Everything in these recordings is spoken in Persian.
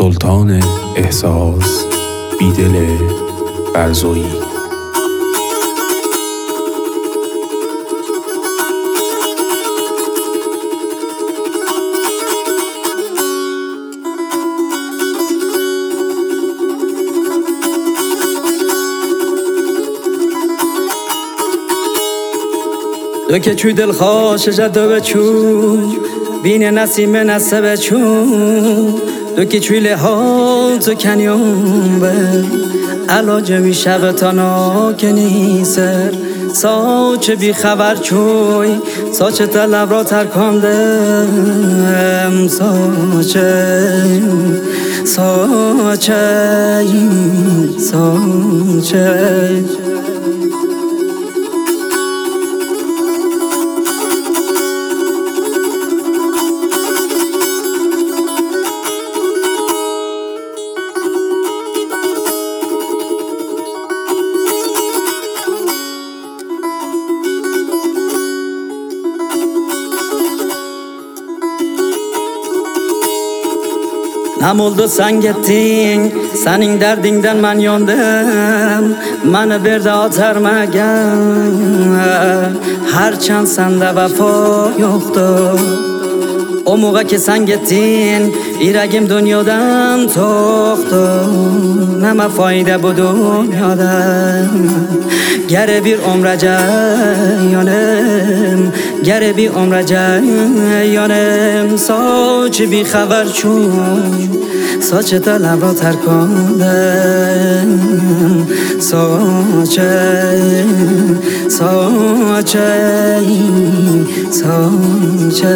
سلطان احساس بیدل برزویی. دو که چوی دل خوش جدو بچو بین نسیم نسه بچو دو که چوی لحال تو کنیون بر علاج می شب تا ناکنی سر ساچه بی خبر چوی ساچه طلب را ترکاندم ساچه Namoldu sen gittin, senin derdinden ben yandım. Beni bir de atarmagan, harçan sende vefa yoktu. O moğa ki sen gittin, yüreğim dünyadan toktu. Neme fayda bu dünyadan, geri bir ömre yanım, geri bir ömre yanım. Saçı bir haber çun, saçı talep را ترکاندم ساچه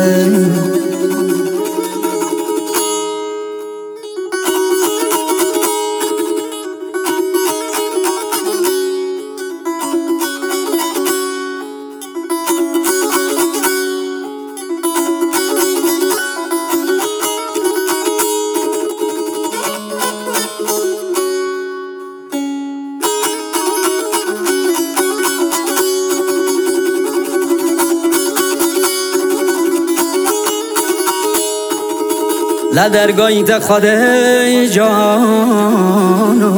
لدرگاهی تا خدای جانو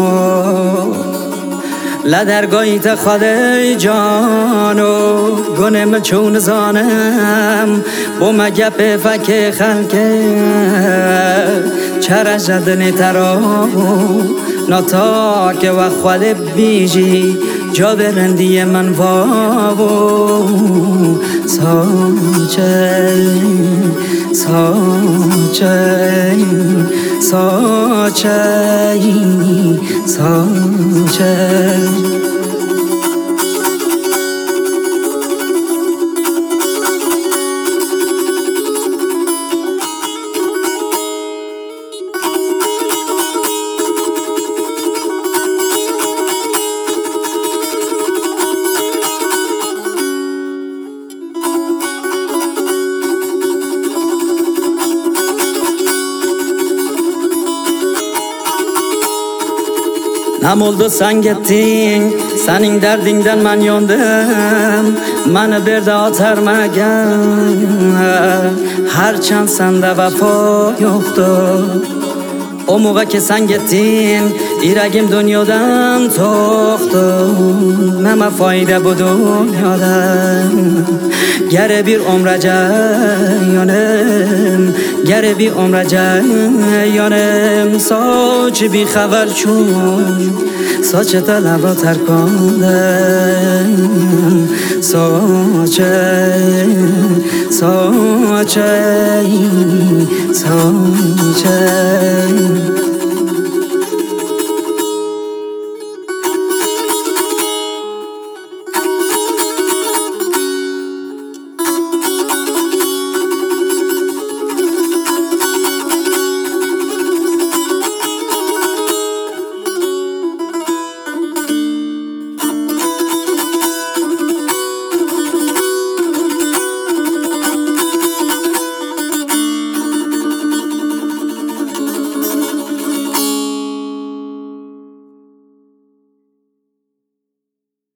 لدرگاهی تا خدای جانو گنم چون زانم با مگپ فک خلکه چرا جدنی ترا نتاک و خود بیجی جا برندی من وابو ساچه Namoldu sen gittin, senin derdinden ben yandım. Beni bir de atarmagan, harçan sende vefa yoktu. O moğa ki sen gittin, yüreğim dünyadan toktu. Neme fayda bu dünyadan, geri bir ömre yanım, geri bir ömre yanım. Saçı bir haber çun, saçı talep را ترکاندم ساچه